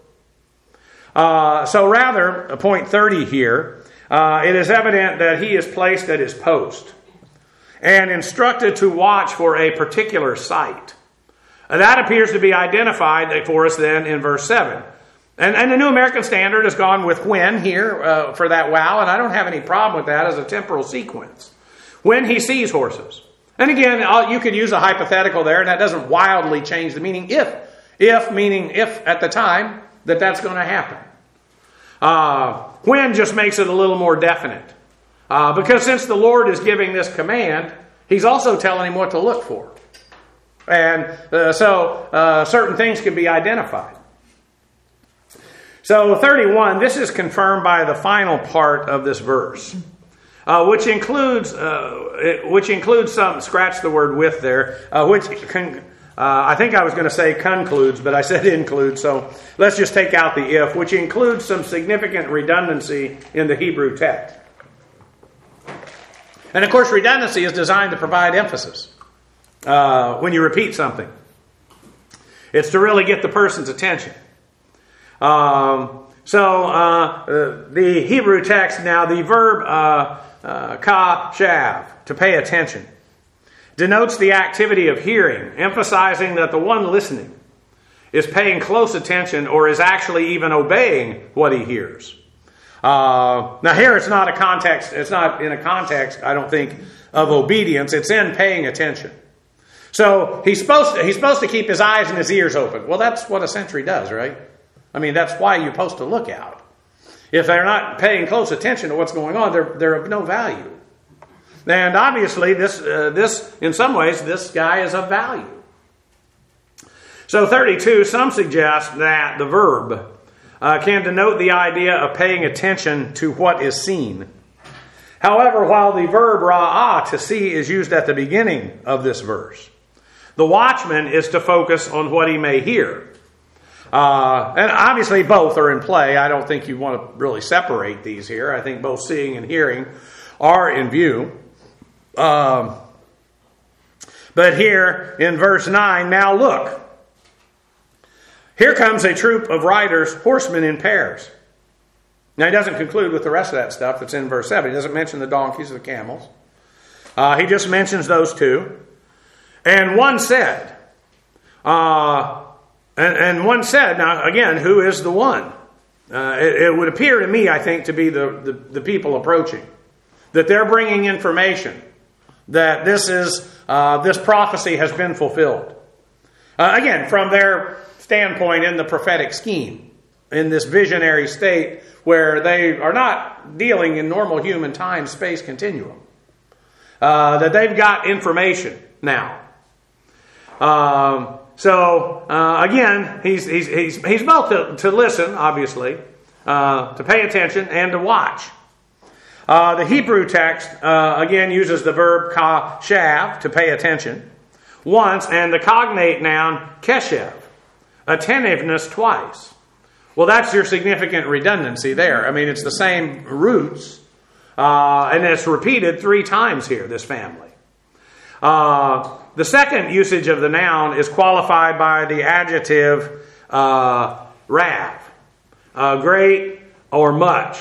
Uh, so rather, point thirty here, uh, it is evident that he is placed at his post and instructed to watch for a particular site. And that appears to be identified for us then in verse seven. And, and the New American Standard has gone with when here uh, for that wow, and I don't have any problem with that as a temporal sequence. When he sees horses. And again, you could use a hypothetical there, and that doesn't wildly change the meaning. If, if meaning if at the time that that's going to happen. Uh, when just makes it a little more definite. Uh, because since the Lord is giving this command, He's also telling him what to look for. And uh, so uh, certain things can be identified. So thirty-one, this is confirmed by the final part of this verse. Uh, which includes, uh, it, which includes some, scratch the word with there, uh, which con, uh, I think I was going to say concludes, but I said includes, so let's just take out the if, which includes some significant redundancy in the Hebrew text. And of course, redundancy is designed to provide emphasis uh, when you repeat something. It's to really get the person's attention. Um, so uh, the Hebrew text now, the verb uh, Uh, ka shav, to pay attention, denotes the activity of hearing, emphasizing that the one listening is paying close attention or is actually even obeying what he hears. Uh, now here it's not a context, it's not in a context, I don't think, of obedience, it's in paying attention. So he's supposed to, he's supposed to keep his eyes and his ears open. Well, that's what a sentry does, right? I mean, that's why you're supposed to look out. If they're not paying close attention to what's going on, they're, they're of no value. And obviously, this, uh, this in some ways, this guy is of value. So thirty-two, some suggest that the verb uh, can denote the idea of paying attention to what is seen. However, while the verb ra'ah, to see, is used at the beginning of this verse, the watchman is to focus on what he may hear. Uh, and obviously both are in play. I don't think you want to really separate these here. I think both seeing and hearing are in view. Um, but here in verse nine, now look. Here comes a troop of riders, horsemen in pairs. Now he doesn't conclude with the rest of that stuff that's in verse seven. He doesn't mention the donkeys or the camels. Uh, he just mentions those two. And one said... Uh, And, and one said, now again, who is the one? Uh, it, it would appear to me, I think, to be the, the, the people approaching. That they're bringing information. That this is uh, this prophecy has been fulfilled. Uh, again, from their standpoint in the prophetic scheme. In this visionary state where they are not dealing in normal human time space continuum. Uh, that they've got information now. Um... So, uh, again, he's, he's, he's, he's both to, to listen, obviously, uh, to pay attention, and to watch. Uh, the Hebrew text, uh, again, uses the verb ka shav, to pay attention, once, and the cognate noun keshev, attentiveness, twice. Well, that's your significant redundancy there. I mean, it's the same roots, uh, and it's repeated three times here, this family. Uh... The second usage of the noun is qualified by the adjective uh, rav, uh, great or much.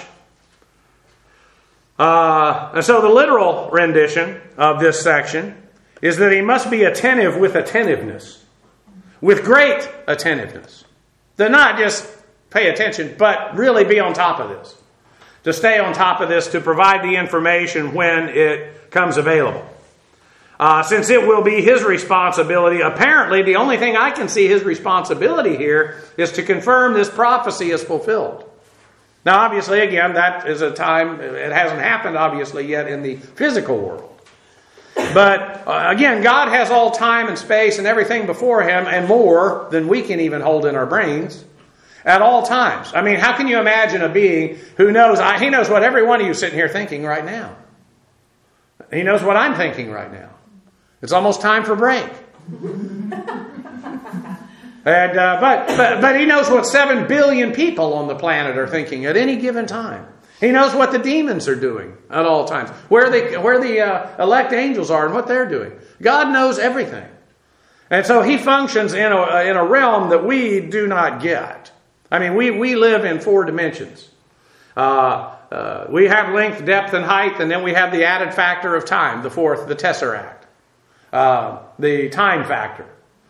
Uh, and so the literal rendition of this section is that he must be attentive with attentiveness, with great attentiveness. To not just pay attention, but really be on top of this. To stay on top of this, to provide the information when it comes available. Uh, since it will be his responsibility, apparently the only thing I can see his responsibility here is to confirm this prophecy is fulfilled. Now, obviously, again, that is a time, it hasn't happened, obviously, yet in the physical world. But, uh, again, God has all time and space and everything before him, and more than we can even hold in our brains, at all times. I mean, how can you imagine a being who knows, I, he knows what every one of you sitting here thinking right now. He knows what I'm thinking right now. It's almost time for break. and uh, but, but but he knows what seven billion people on the planet are thinking at any given time. He knows what the demons are doing at all times. Where the where the uh, elect angels are and what they're doing. God knows everything. And so he functions in a in a realm that we do not get. I mean, we, we live in four dimensions. Uh, uh, we have length, depth, and height, and then we have the added factor of time, the fourth, the tesseract. Uh, the time factor.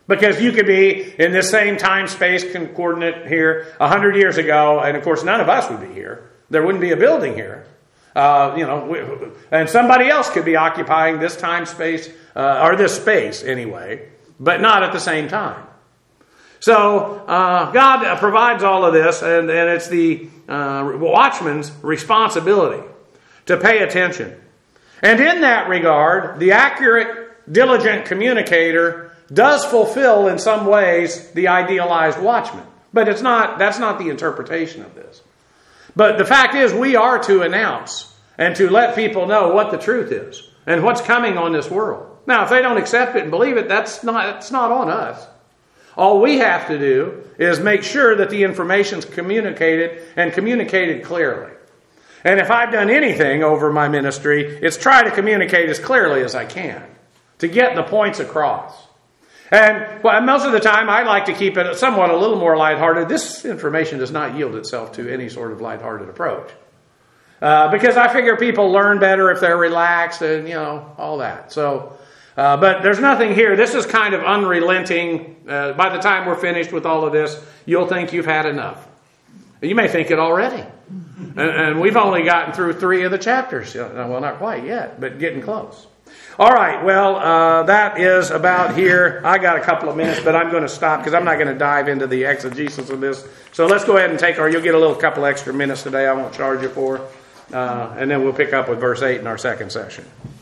Because you could be in this same time-space coordinate here a hundred years ago, and of course none of us would be here. There wouldn't be a building here. Uh, you know, we, and somebody else could be occupying this time-space, uh, or this space anyway, but not at the same time. So uh, God provides all of this, and, and it's the uh, watchman's responsibility to pay attention. And in that regard, the accurate, diligent communicator does fulfill in some ways the idealized watchman. But it's not, that's not the interpretation of this. But the fact is, we are to announce and to let people know what the truth is and what's coming on this world. Now, if they don't accept it and believe it, that's not, it's not on us. All we have to do is make sure that the information's communicated and communicated clearly. And if I've done anything over my ministry, it's try to communicate as clearly as I can to get the points across. And well, most of the time, I like to keep it somewhat a little more lighthearted. This information does not yield itself to any sort of lighthearted approach. Uh, because I figure people learn better if they're relaxed and, you know, all that. So, uh, but there's nothing here. This is kind of unrelenting. Uh, by the time we're finished with all of this, you'll think you've had enough. You may think it already. And, and we've only gotten through three of the chapters. Well, not quite yet, but getting close. All right, well, uh, that is about here. I got a couple of minutes, but I'm going to stop because I'm not going to dive into the exegesis of this. So let's go ahead and take our, you'll get a little couple extra minutes today I won't charge you for. Uh, and then we'll pick up with verse eight in our second session.